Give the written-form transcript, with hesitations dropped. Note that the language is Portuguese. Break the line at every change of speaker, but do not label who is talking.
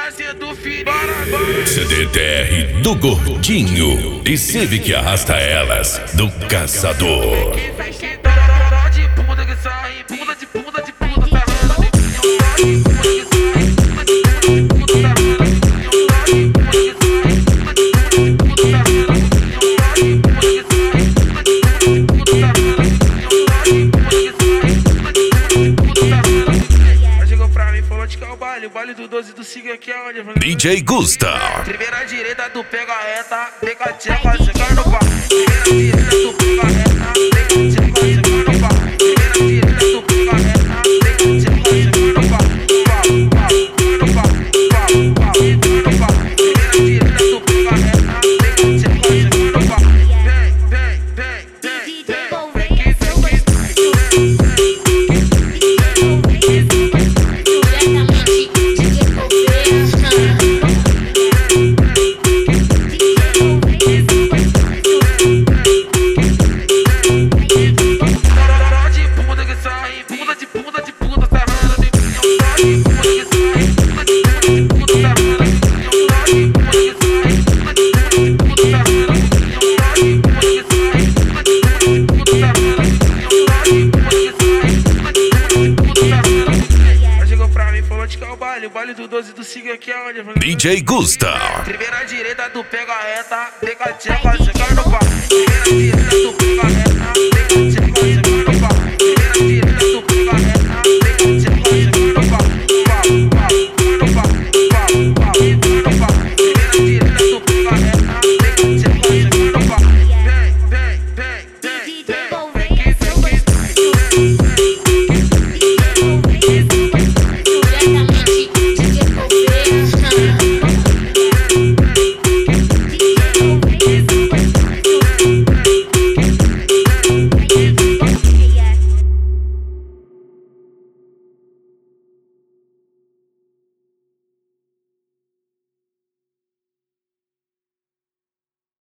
prazer do filho. Bora.
CDTR do Gordinho e Civic arrasta elas do Caçador.
De bunda que sai, bunda de bunda de bunda, sarrando de bunda que sai, bunda de bunda de bunda, sarrando o baile do 12 do Siga aqui é onde?
DJ Gusta.
Primeira direita, tu pega reta, pega a tcheca, chega no pau. Primeira direita, tu pega reta, pega a tcheca, chega no pau. Primeira direita, tu pega reta, pega a tcheca, chega no pau. No pau, no pau, no pau. Primeira direita, tu pega reta, pega a tcheca, chega no pau. O baile do 12 do Siga aqui é onde?
DJ Gusta.
Primeira direita, tu pega reta, pega a tcheca, chega no pau. Primeira direita, tu pega reta,